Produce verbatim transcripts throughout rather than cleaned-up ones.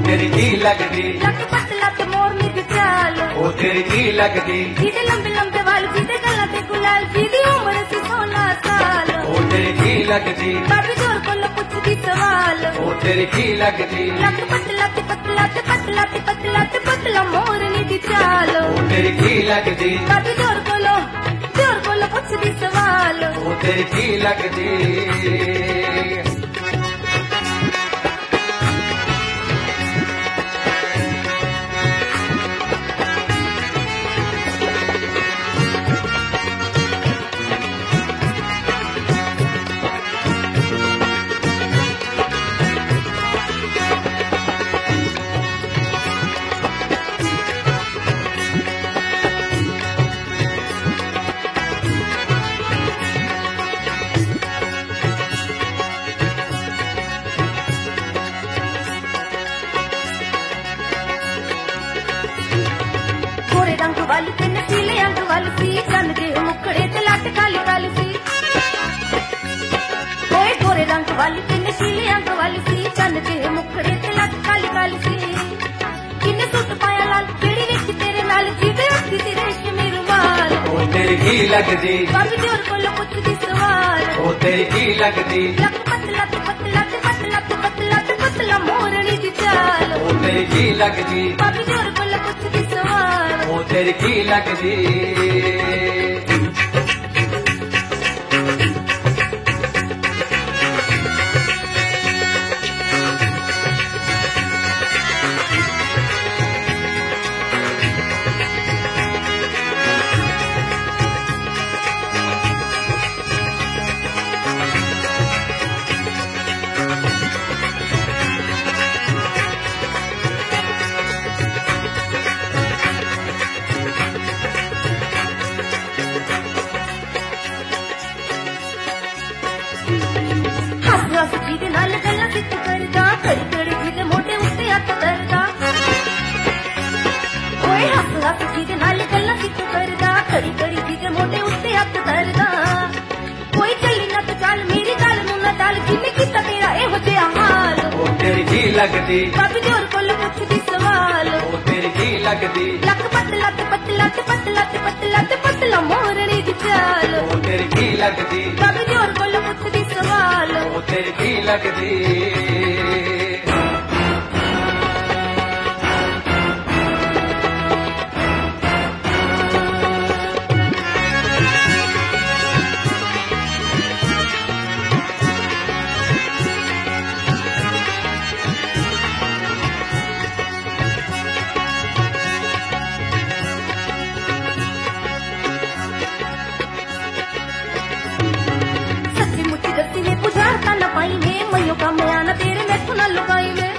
तेरी की लगदी लक पतला ते मोरनी दी चाल ओ तेरी की लगदी जीदे लंबे लंबे वाल जीदे गल्ला ते गुलाल जीदी उम्र सी सोलह साल ओ तेरी की लगदी बाबी जोर कोलो पुछदी सवाल ओ तेरी की लगदी लक पतला ते पतला ते पतला ते पतला ते पतला मोरनी दी चाल ओ तेरी की लगदी बाबी जोर कोलो जोर कोलो पुछदी सवाल ओ तेरी की लगदी रंग वाली ते नसीले अंग वाली सी चंद दे मुखड़े ते लट काली काली सी ओए गोरे रंग वाली ते नसीले अंग वाली सी चंद दे मुखड़े ते लट काली काली सी किन्ने सूट पाया लाल केड़ी वेख तेरे नाल जीदे अखी सी रेशमी रुमाल ओ तेरी की लगदी बाबी जोर कोलो पुछदी सवाल ओ तेरी की लगदी लक पतला ते पतला ते पतला ते पतला ते पतला मोरनी दी चाल ओ तेरी की लगदी बाबी जोर कोलो पुछदी सवाल ओ तेरी की लगदी हस जीदे नाल गल्लां सिੱਖ करदा खड़ी खड़ी जीदे मोटे उत्ते हत्थ करदा ओए हस हस जीदे नाल गल्लां सिੱਖ करदा खड़ी खड़ी जीदे मोटे उत्ते हत्थ करदा कोई चली ना तो चल मेरी गल नूं ना टाल किने कीता तेरा एहो जिहा हाल ओ तेरी की लगदी बाबी जोर कोल पुछदी सवाल ओ तेरी की लगदी लक पतला ते पतला ते पतला ते पतला ते पतला मोरनी दी चाल ओ तेरी की लगदी बाबी जोर कोल पुछदी सवाल ओ तेरी की लगदी सच्ची मुच्ची दसी ने बुझाता न पाई ने मयो का मयाना तेरे मैथों ना लुकाई वे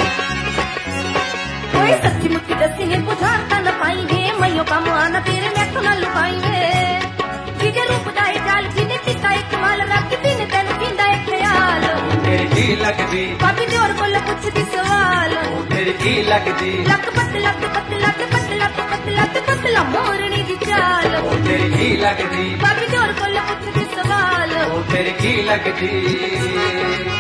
ओए सच्ची मुच्ची दसी ने बुझाता न पाई ने मयो का मयाना तेरे मैथों ना लुकाई वे जिदे रूप दाए जाल जिने पिता एक माल रख दिन तन जिंदा एक ख्याल ओ तेरी की लगदी बाबी जोर कोल पुछदी सवाल ओ तेरी की लगदी लक पतला ते पतला ते पतला ते पतला ते पतला मोरनी दी चाल ओ तेरी की लगदी बाबी जोर कोल पुछदी सवाल ओ तेरी की लगदी